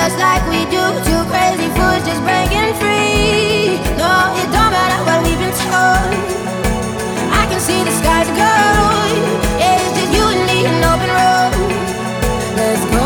just like we do. Two crazy fools just breaking free. No, it don't matter what we've been told. I can see the skies are gold. Yeah, it's just you and me, an open road. Let's go.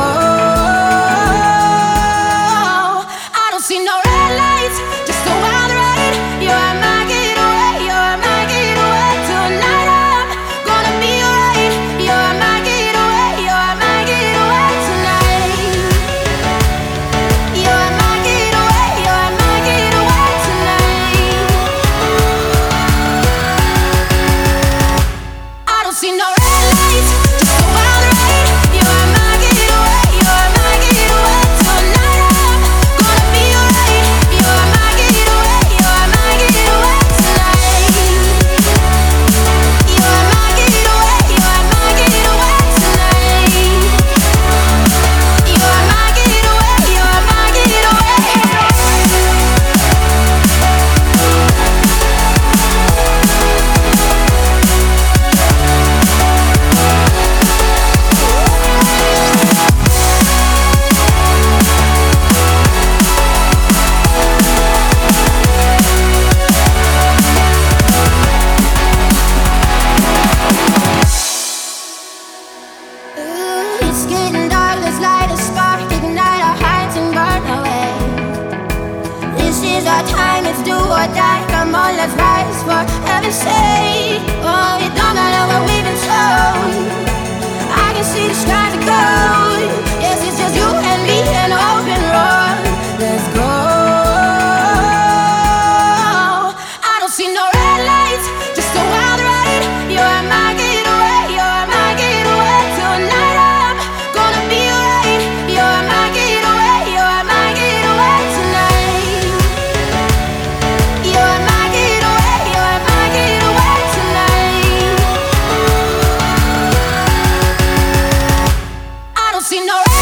I don't see no red lights, just a wild ride. You're my getaway, you're my getaway. Tonight I'm gonna be alright. You're my getaway, you're my getaway tonight. You're my getaway, you're my getaway tonight. I don't see no red lights, just a wild ride. You're my getaway, you're my getaway. Tonight I'm gonna be alright. You're my getaway, you're my getaway tonight. You're my getaway, you're my getaway tonight. You're my getaway, you're my getaway. It's getting dark, let's light a spark, ignite our hearts and burn away. This is our time, it's do or die. Come on, let's rise for heaven's sake. Oh, it don't matter what we've been told. I can see the skies are gold. Yes, it's just you and me, an open road. Let's go. I don't see no red lights, just a wild ride. You're my getaway, you're my getaway. Tonight I'm gonna be alright. You're my getaway, you're my getaway tonight. You're my getaway, you're my getaway tonight. I don't see no